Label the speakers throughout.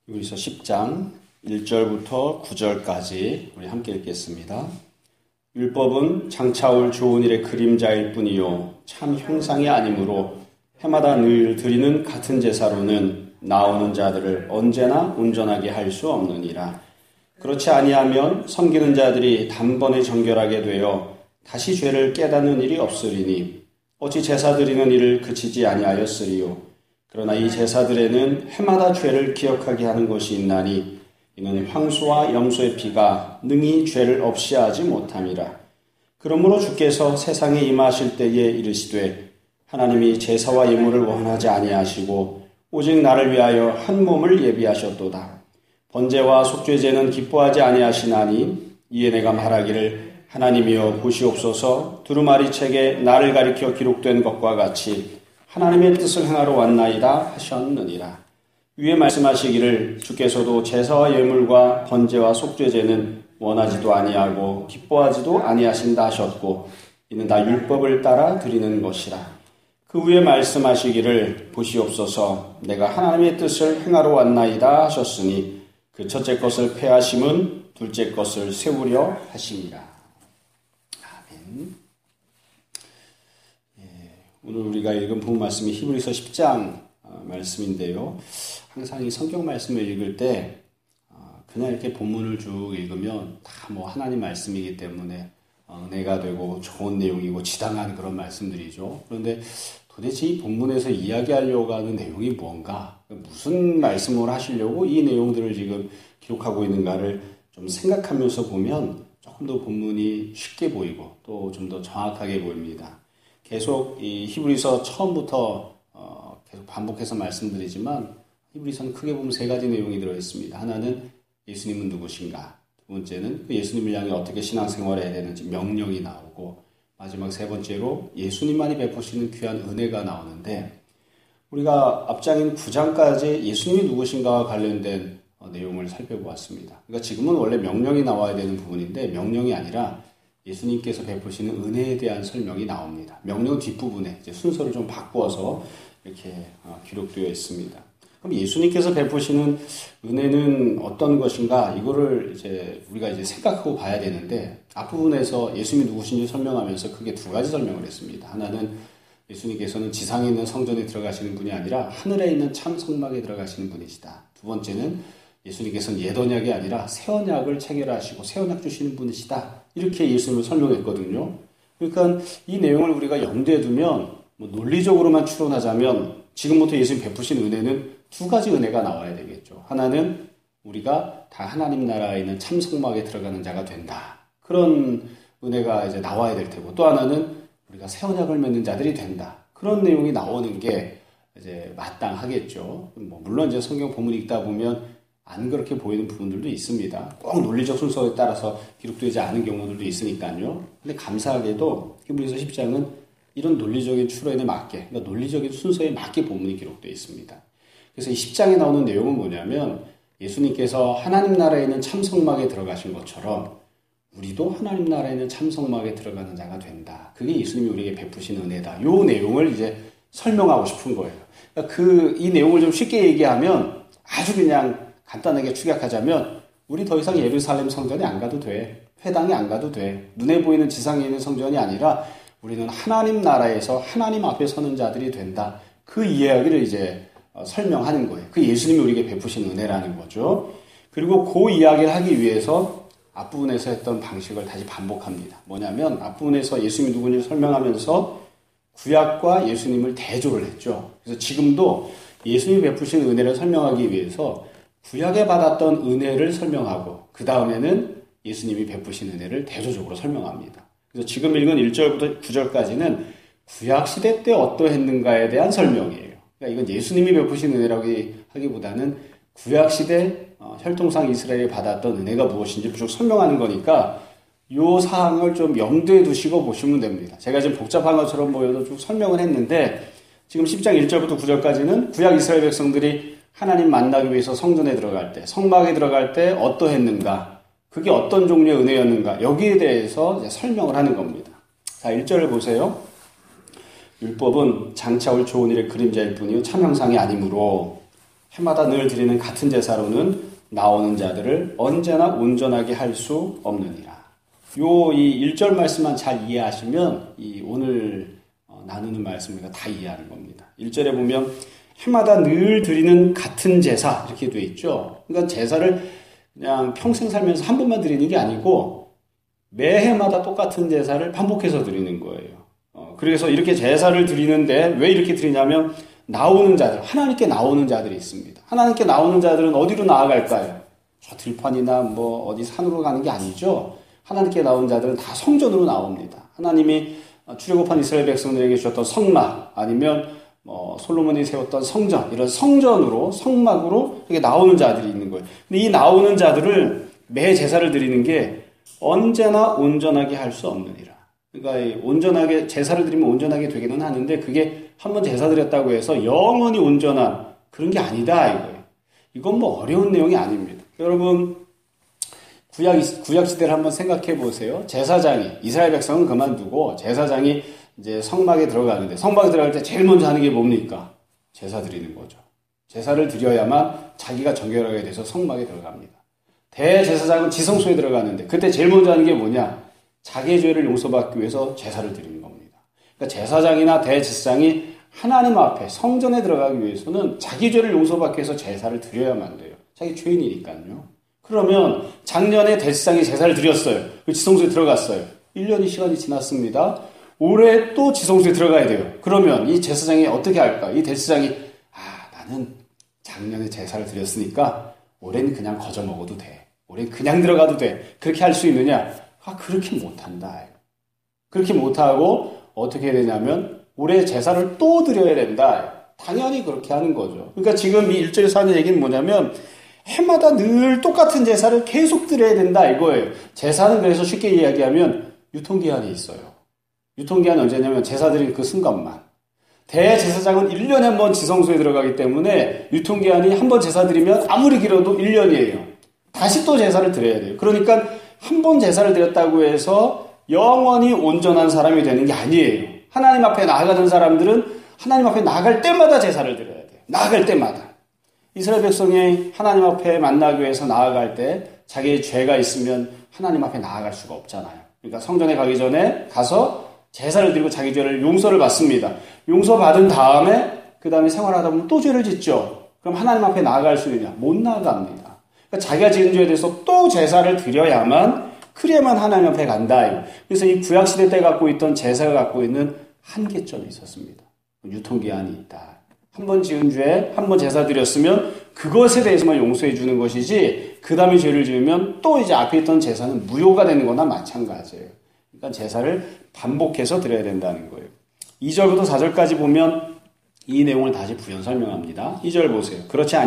Speaker 1: 히브리서 10장 1절부터 9절까지 우리 함께 읽겠습니다. 율법은 장차 올 좋은 일의 그림자일 뿐이요 참 형상이 아니므로 해마다 늘 드리는 같은 제사로는 나오는 자들을 언제나 온전하게 할 수 없느니라. 그렇지 아니하면 섬기는 자들이 단번에 정결하게 되어 다시 죄를 깨닫는 일이 없으리니 어찌 제사 드리는 일을 그치지 아니하였으리요. 그러나 이 제사들에는 해마다 죄를 기억하게 하는 것이 있나니 이는 황소와 염소의 피가 능히 죄를 없이 하지 못함이라. 그러므로 주께서 세상에 임하실 때에 이르시되 하나님이 제사와 예물을 원하지 아니하시고 오직 나를 위하여 한 몸을 예비하셨도다. 번제와 속죄제는 기뻐하지 아니하시나니 이에 내가 말하기를 하나님이여 보시옵소서. 두루마리 책에 나를 가리켜 기록된 것과 같이 하나님의 뜻을 행하러 왔나이다 하셨느니라. 위에 말씀하시기를 주께서도 제사와 예물과 번제와 속죄제는 원하지도 아니하고 기뻐하지도 아니하신다 하셨고 이는 다 율법을 따라 드리는 것이라. 그 위에 말씀하시기를 보시옵소서. 내가 하나님의 뜻을 행하러 왔나이다 하셨으니 그 첫째 것을 폐하심은 둘째 것을 세우려 하심이라. 아멘. 오늘 우리가 읽은 본 말씀이 히브리서 10장 말씀인데요. 항상 이 성경 말씀을 읽을 때 그냥 이렇게 본문을 쭉 읽으면 다 뭐 하나님 말씀이기 때문에 은혜가 되고 좋은 내용이고 지당한 그런 말씀들이죠. 그런데 도대체 이 본문에서 이야기하려고 하는 내용이 뭔가, 무슨 말씀을 하시려고 이 내용들을 지금 기록하고 있는가를 좀 생각하면서 보면 조금 더 본문이 쉽게 보이고 또 좀 더 정확하게 보입니다. 계속 이 히브리서 처음부터 계속 반복해서 말씀드리지만 히브리서는 크게 보면 세 가지 내용이 들어있습니다. 하나는 예수님은 누구신가, 두 번째는 그 예수님을 향해 어떻게 신앙생활을 해야 되는지 명령이 나오고, 마지막 세 번째로 예수님만이 베푸시는 귀한 은혜가 나오는데, 우리가 앞장인 9장까지 예수님이 누구신가와 관련된 내용을 살펴보았습니다. 그러니까 지금은 원래 명령이 나와야 되는 부분인데 명령이 아니라 예수님께서 베푸시는 은혜에 대한 설명이 나옵니다. 명령 뒷부분에 이제 순서를 좀 바꾸어서 이렇게 기록되어 있습니다. 그럼 예수님께서 베푸시는 은혜는 어떤 것인가? 이거를 이제 우리가 이제 생각하고 봐야 되는데, 앞부분에서 예수님이 누구신지 설명하면서 크게 두 가지 설명을 했습니다. 하나는 예수님께서는 지상에 있는 성전에 들어가시는 분이 아니라 하늘에 있는 참 성막에 들어가시는 분이시다. 두 번째는 예수님께서는 옛 언약이 아니라 새 언약을 체결하시고 새 언약 주시는 분이시다. 이렇게 예수님을 설명했거든요. 그러니까 이 내용을 우리가 염두에 두면 논리적으로만 추론하자면 지금부터 예수님 베푸신 은혜는 두 가지 은혜가 나와야 되겠죠. 하나는 우리가 다 하나님 나라에 있는 참 성막에 들어가는 자가 된다. 그런 은혜가 이제 나와야 될 테고, 또 하나는 우리가 새 언약을 맺는 자들이 된다. 그런 내용이 나오는 게 이제 마땅하겠죠. 물론 이제 성경 본문 읽다 보면 안 그렇게 보이는 부분들도 있습니다. 꼭 논리적 순서에 따라서 기록되지 않은 경우들도 있으니까요. 근데 감사하게도 히브리서 10장은 이런 논리적인 추론에 맞게, 그러니까 논리적인 순서에 맞게 본문이 기록되어 있습니다. 그래서 이 10장에 나오는 내용은 뭐냐면, 예수님께서 하나님 나라에 있는 참성막에 들어가신 것처럼 우리도 하나님 나라에 있는 참성막에 들어가는 자가 된다. 그게 예수님이 우리에게 베푸신 은혜다. 이 내용을 이제 설명하고 싶은 거예요. 그러니까 이 내용을 좀 쉽게 얘기하면, 아주 그냥 간단하게 축약하자면, 우리 더 이상 예루살렘 성전에 안 가도 돼. 회당에 안 가도 돼. 눈에 보이는 지상에 있는 성전이 아니라 우리는 하나님 나라에서 하나님 앞에 서는 자들이 된다. 그 이야기를 이제 설명하는 거예요. 그 예수님이 우리에게 베푸신 은혜라는 거죠. 그리고 그 이야기를 하기 위해서 앞부분에서 했던 방식을 다시 반복합니다. 뭐냐면 앞부분에서 예수님이 누구인지 설명하면서 구약과 예수님을 대조를 했죠. 그래서 지금도 예수님이 베푸신 은혜를 설명하기 위해서 구약에 받았던 은혜를 설명하고, 그 다음에는 예수님이 베푸신 은혜를 대조적으로 설명합니다. 그래서 지금 읽은 1절부터 9절까지는 구약시대 때 어떠했는가에 대한 설명이에요. 그러니까 이건 예수님이 베푸신 은혜라고 하기보다는 구약시대 혈통상 이스라엘이 받았던 은혜가 무엇인지 쭉 설명하는 거니까 이 사항을 좀 염두에 두시고 보시면 됩니다. 제가 지금 복잡한 것처럼 보여도 쭉 설명을 했는데, 지금 10장 1절부터 9절까지는 구약 이스라엘 백성들이 하나님 만나기 위해서 성전에 들어갈 때, 성막에 들어갈 때 어떠했는가, 그게 어떤 종류의 은혜였는가, 여기에 대해서 이제 설명을 하는 겁니다. 자, 1절을 보세요. 율법은 장차 올 좋은 일의 그림자일 뿐이요 참 형상이 아니므로 해마다 늘 드리는 같은 제사로는 나오는 자들을 언제나 온전하게 할 수 없느니라. 이 1절 말씀만 잘 이해하시면 이 오늘 나누는 말씀을 다 이해하는 겁니다. 1절에 보면 해마다 늘 드리는 같은 제사 이렇게 돼 있죠. 그러니까 제사를 그냥 평생 살면서 한 번만 드리는 게 아니고 매해마다 똑같은 제사를 반복해서 드리는 거예요. 그래서 이렇게 제사를 드리는데 왜 이렇게 드리냐면 나오는 자들, 하나님께 나오는 자들이 있습니다. 하나님께 나오는 자들은 어디로 나아갈까요? 저 들판이나 어디 산으로 가는 게 아니죠. 하나님께 나온 자들은 다 성전으로 나옵니다. 하나님이 출애굽한 이스라엘 백성들에게 주셨던 성막 아니면 솔로몬이 세웠던 성전, 이런 성전으로 성막으로 이렇게 나오는 자들이 있는 거예요. 근데 이 나오는 자들을 매 제사를 드리는 게 언제나 온전하게 할 수 없느니라. 그러니까 온전하게 제사를 드리면 온전하게 되기는 하는데 그게 한번 제사 드렸다고 해서 영원히 온전한 그런 게 아니다 이거예요. 이건 어려운 내용이 아닙니다. 여러분 구약 시대를 한번 생각해 보세요. 제사장이 이스라엘 백성은 그만두고 제사장이 이제 성막에 들어가는데 성막에 들어갈 때 제일 먼저 하는 게 뭡니까? 제사 드리는 거죠. 제사를 드려야만 자기가 정결하게 돼서 성막에 들어갑니다. 대제사장은 지성소에 들어가는데 그때 제일 먼저 하는 게 뭐냐? 자기의 죄를 용서받기 위해서 제사를 드리는 겁니다. 그러니까 제사장이나 대제사장이 하나님 앞에 성전에 들어가기 위해서는 자기 죄를 용서받기 위해서 제사를 드려야만 돼요. 자기 죄인이니까요. 그러면 작년에 대제사장이 제사를 드렸어요. 그 지성소에 들어갔어요. 1년이 시간이 지났습니다. 올해 또 지성소에 들어가야 돼요. 그러면 이 제사장이 어떻게 할까? 이 대제사장이 나는 작년에 제사를 드렸으니까 올해는 그냥 거저 먹어도 돼. 올해는 그냥 들어가도 돼. 그렇게 할 수 있느냐? 그렇게 못한다. 그렇게 못하고 어떻게 해야 되냐면 올해 제사를 또 드려야 된다. 당연히 그렇게 하는 거죠. 그러니까 지금 이 1절에서 하는 얘기는 뭐냐면 해마다 늘 똑같은 제사를 계속 드려야 된다 이거예요. 제사는 그래서 쉽게 이야기하면 유통기한이 있어요. 유통기한은 언제냐면 제사 드린 그 순간만. 대제사장은 1년에 한 번 지성소에 들어가기 때문에 유통기한이 한 번 제사 드리면 아무리 길어도 1년이에요. 다시 또 제사를 드려야 돼요. 그러니까 한 번 제사를 드렸다고 해서 영원히 온전한 사람이 되는 게 아니에요. 하나님 앞에 나아가는 사람들은 하나님 앞에 나아갈 때마다 제사를 드려야 돼요. 나아갈 때마다. 이스라엘 백성이 하나님 앞에 만나기 위해서 나아갈 때 자기의 죄가 있으면 하나님 앞에 나아갈 수가 없잖아요. 그러니까 성전에 가기 전에 가서 제사를 드리고 자기 죄를 용서를 받습니다. 용서받은 다음에 그 다음에 생활하다 보면 또 죄를 짓죠. 그럼 하나님 앞에 나아갈 수 있느냐? 못 나아갑니다. 그러니까 자기가 지은 죄에 대해서 또 제사를 드려야만 그래야만 하나님 앞에 간다. 그래서 이 구약시대 때 갖고 있던 제사가 갖고 있는 한계점이 있었습니다. 유통기한이 있다. 한 번 지은 죄에 한 번 제사 드렸으면 그것에 대해서만 용서해 주는 것이지 그 다음에 죄를 지으면 또 이제 앞에 있던 제사는 무효가 되는 거나 마찬가지예요. 그러니까 제사를 반복해서 드려야 된다는 거예요. 2절부터 4절까지 보면 이 내용을 다시 부연 설명합니다. 2절 보세요. 그렇지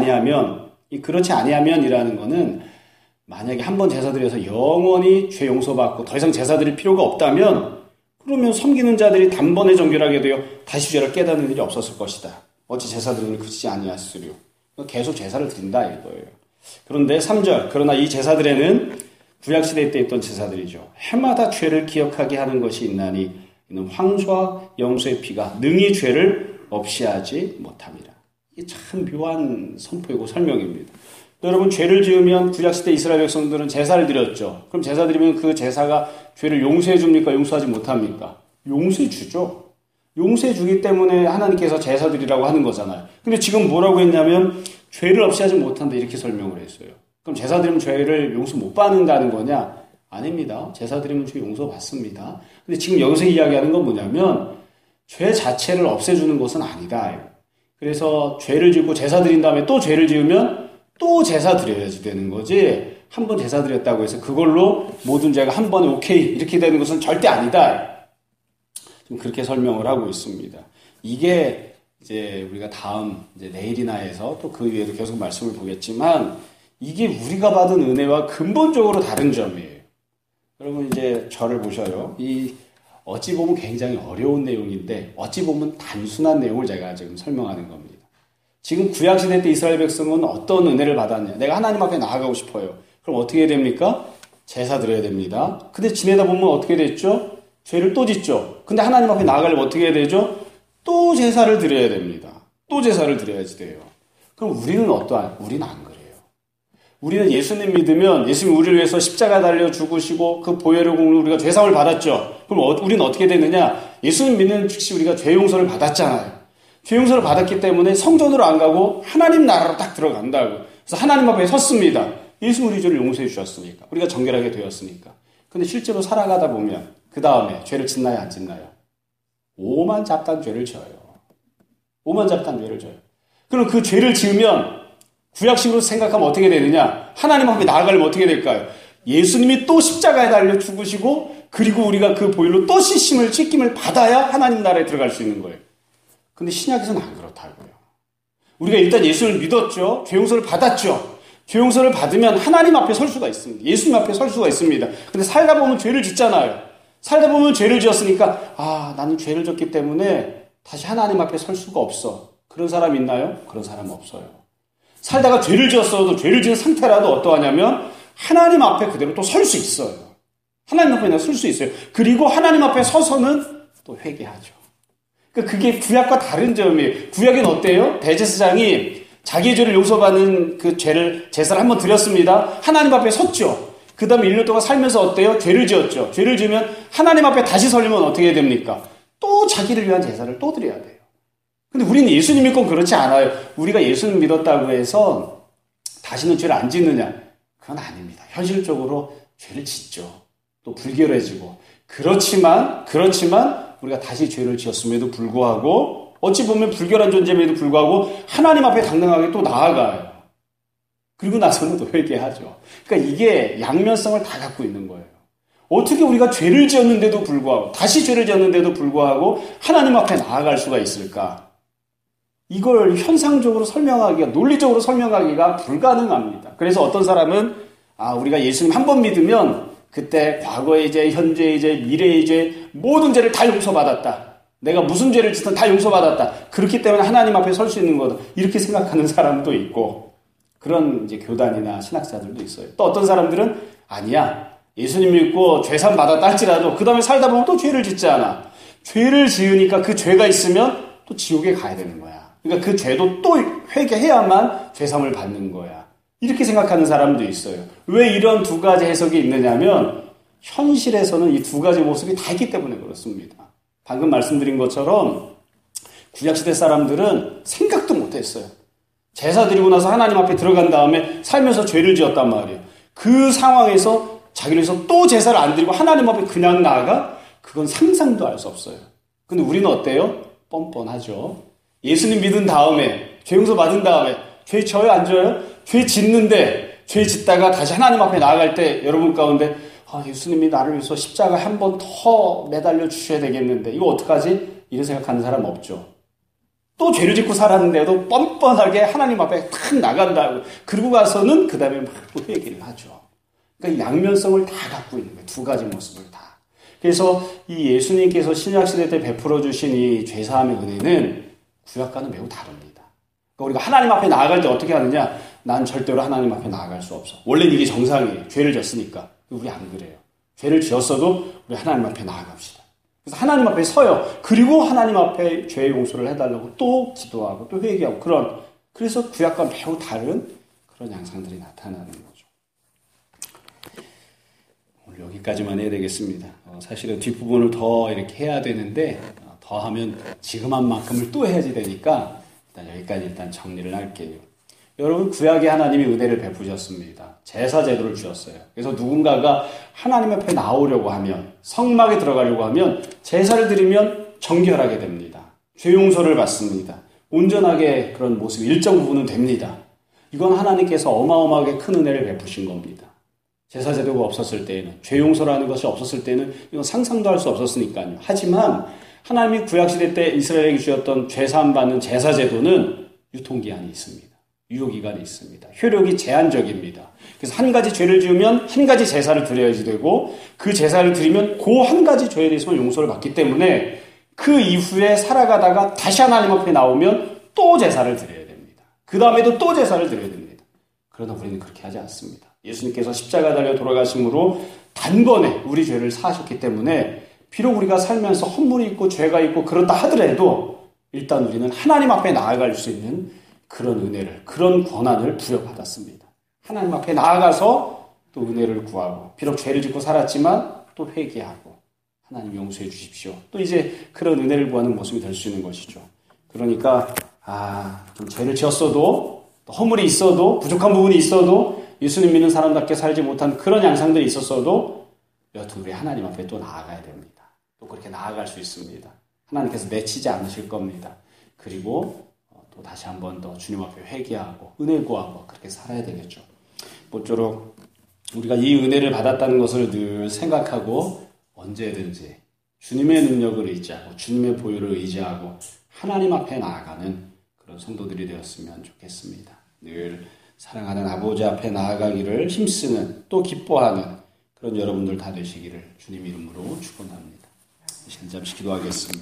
Speaker 1: 아니하면이라는 거는 만약에 한 번 제사 드려서 영원히 죄 용서받고 더 이상 제사 드릴 필요가 없다면 그러면 섬기는 자들이 단번에 정결하게 되어 다시 죄를 깨닫는 일이 없었을 것이다. 어찌 제사 드림을 그치지 아니하시리요. 계속 제사를 드린다 이거예요. 그런데 3절 그러나 이 제사들에는 구약시대 때 있던 제사들이죠. 해마다 죄를 기억하게 하는 것이 있나니 이는 황소와 염소의 피가 능히 죄를 없이 하지 못함이라. 이게 참 묘한 선포이고 설명입니다. 여러분 죄를 지으면 구약시대 이스라엘 백성들은 제사를 드렸죠. 그럼 제사 드리면 그 제사가 죄를 용서해 줍니까? 용서하지 못합니까? 용서해 주죠. 용서해 주기 때문에 하나님께서 제사 드리라고 하는 거잖아요. 근데 지금 뭐라고 했냐면 죄를 없이 하지 못한다 이렇게 설명을 했어요. 그럼 제사 드리면 죄를 용서 못 받는다는 거냐? 아닙니다. 제사 드리면 죄 용서 받습니다. 근데 지금 여기서 이야기하는 건 뭐냐면 죄 자체를 없애주는 것은 아니다. 그래서 죄를 짓고 제사 드린 다음에 또 죄를 지으면 또 제사 드려야지 되는 거지. 한 번 제사 드렸다고 해서 그걸로 모든 죄가 한 번에 오케이 이렇게 되는 것은 절대 아니다. 지금 그렇게 설명을 하고 있습니다. 이게 이제 우리가 다음 이제 내일이나 해서 또 그 위에도 계속 말씀을 보겠지만 이게 우리가 받은 은혜와 근본적으로 다른 점이에요. 여러분 이제 저를 보셔요. 이 어찌 보면 굉장히 어려운 내용인데 어찌 보면 단순한 내용을 제가 지금 설명하는 겁니다. 지금 구약시대 때 이스라엘 백성은 어떤 은혜를 받았냐. 내가 하나님 앞에 나아가고 싶어요. 그럼 어떻게 해야 됩니까? 제사 드려야 됩니다. 근데 지내다 보면 어떻게 됐죠? 죄를 또 짓죠. 근데 하나님 앞에 나아가려면 어떻게 해야 되죠? 또 제사를 드려야 됩니다. 또 제사를 드려야지 돼요. 그럼 우리는 어떠한? 우리는 안 그래요. 우리는 예수님 믿으면 예수님 우리를 위해서 십자가 달려 죽으시고 그 보혈의 공로 우리가 죄사함을 받았죠. 그럼 우리는 어떻게 되느냐? 예수님 믿는 즉시 우리가 죄 용서를 받았잖아요. 죄 용서를 받았기 때문에 성전으로 안 가고 하나님 나라로 딱 들어간다고. 그래서 하나님 앞에 섰습니다. 예수 우리 죄를 용서해 주셨으니까. 우리가 정결하게 되었으니까. 근데 실제로 살아가다 보면 그 다음에 죄를 짓나요, 안 짓나요? 오만 잡단 죄를 져요. 오만 잡단 죄를 져요. 그럼 그 죄를 지으면 구약식으로 생각하면 어떻게 되느냐? 하나님 앞에 나아가려면 어떻게 될까요? 예수님이 또 십자가에 달려 죽으시고 그리고 우리가 그 보혈로 또 씻김을 받아야 하나님 나라에 들어갈 수 있는 거예요. 근데 신약에서는 안 그렇다고요. 우리가 일단 예수를 믿었죠. 죄 용서를 받았죠. 죄 용서를 받으면 하나님 앞에 설 수가 있습니다. 예수님 앞에 설 수가 있습니다. 근데 살다 보면 죄를 짓잖아요. 살다 보면 죄를 지었으니까 나는 죄를 졌기 때문에 다시 하나님 앞에 설 수가 없어. 그런 사람 있나요? 그런 사람 없어요. 살다가 죄를 지었어도 죄를 지은 상태라도 어떠하냐면 하나님 앞에 그대로 또 설 수 있어요. 하나님 앞에 설 수 있어요. 그리고 하나님 앞에 서서는 또 회개하죠. 그러니까 그게 구약과 다른 점이에요. 구약은 어때요? 대제사장이 자기의 죄를 용서받는 그 제사를 한번 드렸습니다. 하나님 앞에 섰죠. 그 다음에 1년 동안 살면서 어때요? 죄를 지었죠. 죄를 지으면 하나님 앞에 다시 서려면 어떻게 됩니까? 또 자기를 위한 제사를 또 드려야 돼요. 근데 우리는 예수님 믿고 그렇지 않아요. 우리가 예수님 믿었다고 해서 다시는 죄를 안 짓느냐? 그건 아닙니다. 현실적으로 죄를 짓죠. 또 불결해지고. 그렇지만 우리가 다시 죄를 지었음에도 불구하고 어찌 보면 불결한 존재임에도 불구하고 하나님 앞에 당당하게 또 나아가요. 그리고 나서는 또 회개하죠. 그러니까 이게 양면성을 다 갖고 있는 거예요. 어떻게 우리가 죄를 지었는데도 불구하고 다시 죄를 지었는데도 불구하고 하나님 앞에 나아갈 수가 있을까? 이걸 현상적으로 설명하기가, 논리적으로 설명하기가 불가능합니다. 그래서 어떤 사람은 우리가 예수님 한 번 믿으면 그때 과거의 죄, 현재의 죄, 미래의 죄, 모든 죄를 다 용서받았다. 내가 무슨 죄를 짓든 다 용서받았다. 그렇기 때문에 하나님 앞에 설 수 있는 거다. 이렇게 생각하는 사람도 있고 그런 이제 교단이나 신학자들도 있어요. 또 어떤 사람들은 아니야. 예수님 믿고 죄산 받았다 할지라도 그 다음에 살다 보면 또 죄를 짓지 않아. 죄를 지으니까 그 죄가 있으면 또 지옥에 가야 되는 거야. 그러니까 그 죄도 또 회개해야만 죄삼을 받는 거야. 이렇게 생각하는 사람도 있어요. 왜 이런 두 가지 해석이 있느냐면 현실에서는 이 두 가지 모습이 다 있기 때문에 그렇습니다. 방금 말씀드린 것처럼 구약시대 사람들은 생각도 못했어요. 제사 드리고 나서 하나님 앞에 들어간 다음에 살면서 죄를 지었단 말이에요. 그 상황에서 자기를 위해서 또 제사를 안 드리고 하나님 앞에 그냥 나아가? 그건 상상도 할 수 없어요. 근데 우리는 어때요? 뻔뻔하죠. 예수님 믿은 다음에, 죄 용서 받은 다음에, 죄 져요, 안 져요? 죄 짓는데, 죄 짓다가 다시 하나님 앞에 나아갈 때 여러분 가운데, 예수님이 나를 위해서 십자가에 한 번 더 매달려 주셔야 되겠는데, 이거 어떡하지? 이런 생각하는 사람 없죠. 또 죄를 짓고 살았는데도 뻔뻔하게 하나님 앞에 탁 나간다고. 그러고 가서는 그 다음에 막 또 회개를 하죠. 그러니까 양면성을 다 갖고 있는 거예요. 두 가지 모습을 다. 그래서 이 예수님께서 신약시대 때 베풀어 주신 이 죄사함의 은혜는 구약과는 매우 다릅니다. 그러니까 우리가 하나님 앞에 나아갈 때 어떻게 하느냐? 난 절대로 하나님 앞에 나아갈 수 없어. 원래는 이게 정상이에요. 죄를 졌으니까. 우리 안 그래요. 죄를 지었어도 우리 하나님 앞에 나아갑시다. 그래서 하나님 앞에 서요. 그리고 하나님 앞에 죄의 용서를 해달라고 또 기도하고 또 회개하고 그래서 구약과 매우 다른 그런 양상들이 나타나는 거죠. 오늘 여기까지만 해야 되겠습니다. 사실은 뒷부분을 더 이렇게 해야 되는데 더 하면 지금 한 만큼을 또 해야지 되니까 여기까지 정리를 할게요. 여러분 구약에 하나님이 은혜를 베푸셨습니다. 제사 제도를 주셨어요. 그래서 누군가가 하나님 앞에 나오려고 하면 성막에 들어가려고 하면 제사를 드리면 정결하게 됩니다. 죄 용서를 받습니다. 온전하게 그런 모습 일정 부분은 됩니다. 이건 하나님께서 어마어마하게 큰 은혜를 베푸신 겁니다. 제사 제도가 없었을 때에는 죄 용서라는 것이 없었을 때는 이건 상상도 할 수 없었으니까요. 하지만 하나님이 구약시대 때 이스라엘에게 주셨던 죄사함 받는 제사 제도는 유통기한이 있습니다. 유효기간이 있습니다. 효력이 제한적입니다. 그래서 한 가지 죄를 지으면 한 가지 제사를 드려야지 되고 그 제사를 드리면 그 한 가지 죄에 대해서만 용서를 받기 때문에 그 이후에 살아가다가 다시 하나님 앞에 나오면 또 제사를 드려야 됩니다. 그 다음에도 또 제사를 드려야 됩니다. 그러나 우리는 그렇게 하지 않습니다. 예수님께서 십자가 달려 돌아가심으로 단번에 우리 죄를 사하셨기 때문에 비록 우리가 살면서 허물이 있고 죄가 있고 그렇다 하더라도 일단 우리는 하나님 앞에 나아갈 수 있는 그런 은혜를, 그런 권한을 부여받았습니다. 하나님 앞에 나아가서 또 은혜를 구하고, 비록 죄를 짓고 살았지만 또 회개하고, 하나님 용서해 주십시오. 또 이제 그런 은혜를 구하는 모습이 될 수 있는 것이죠. 그러니까 좀 죄를 지었어도, 또 허물이 있어도, 부족한 부분이 있어도, 예수님 믿는 사람답게 살지 못한 그런 양상들이 있었어도 여튼 우리 하나님 앞에 또 나아가야 됩니다. 또 그렇게 나아갈 수 있습니다. 하나님께서 내치지 않으실 겁니다. 그리고 또 다시 한 번 더 주님 앞에 회개하고 은혜 구하고 그렇게 살아야 되겠죠. 모쪼록 우리가 이 은혜를 받았다는 것을 늘 생각하고 언제든지 주님의 능력을 의지하고 주님의 보혈을 의지하고 하나님 앞에 나아가는 그런 성도들이 되었으면 좋겠습니다. 늘 사랑하는 아버지 앞에 나아가기를 힘쓰는 또 기뻐하는 그런 여러분들 다 되시기를 주님 이름으로 축원합니다. 잠시 기도하겠습니다.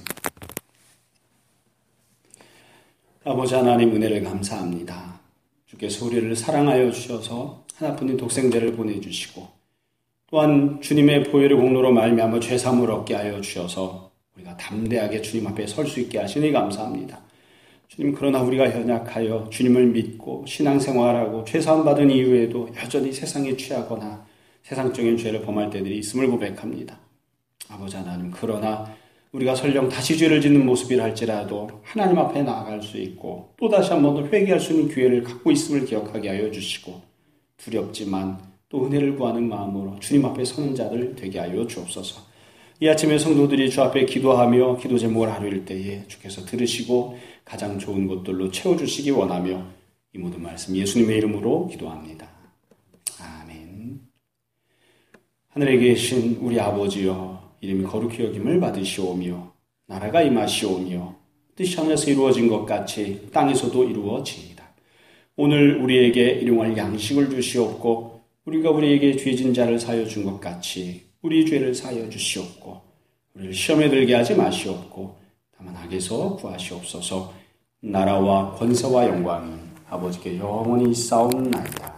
Speaker 1: 아버지 하나님 은혜를 감사합니다. 주께서 우리를 사랑하여 주셔서 하나뿐인 독생자를 보내주시고 또한 주님의 보혈의 공로로 말미암아 죄사함을 얻게 하여 주셔서 우리가 담대하게 주님 앞에 설 수 있게 하시니 감사합니다. 주님, 그러나 우리가 연약하여 주님을 믿고 신앙생활하고 죄사함 받은 이후에도 여전히 세상에 취하거나 세상적인 죄를 범할 때들이 있음을 고백합니다. 아버지 하나님, 그러나 우리가 설령 다시 죄를 짓는 모습이라 할지라도 하나님 앞에 나아갈 수 있고 또다시 한 번 더 회개할 수 있는 기회를 갖고 있음을 기억하게 하여 주시고 두렵지만 또 은혜를 구하는 마음으로 주님 앞에 서는 자들 되게 하여 주옵소서. 이 아침에 성도들이 주 앞에 기도하며 기도 제목을 하루일 때에 주께서 들으시고 가장 좋은 것들로 채워주시기 원하며 이 모든 말씀 예수님의 이름으로 기도합니다. 아멘. 하늘에 계신 우리 아버지여, 이름이 거룩히 여김을 받으시오며 나라가 임하시오며 뜻이 하늘에서 이루어진 것 같이 땅에서도 이루어지이다. 오늘 우리에게 일용할 양식을 주시옵고 우리가 우리에게 죄진 자를 사하여 준 것 같이 우리 죄를 사하여 주시옵고 우리를 시험에 들게 하지 마시옵고 다만 악에서 구하시옵소서. 나라와 권세와 영광이 아버지께 영원히 있사옵나이다.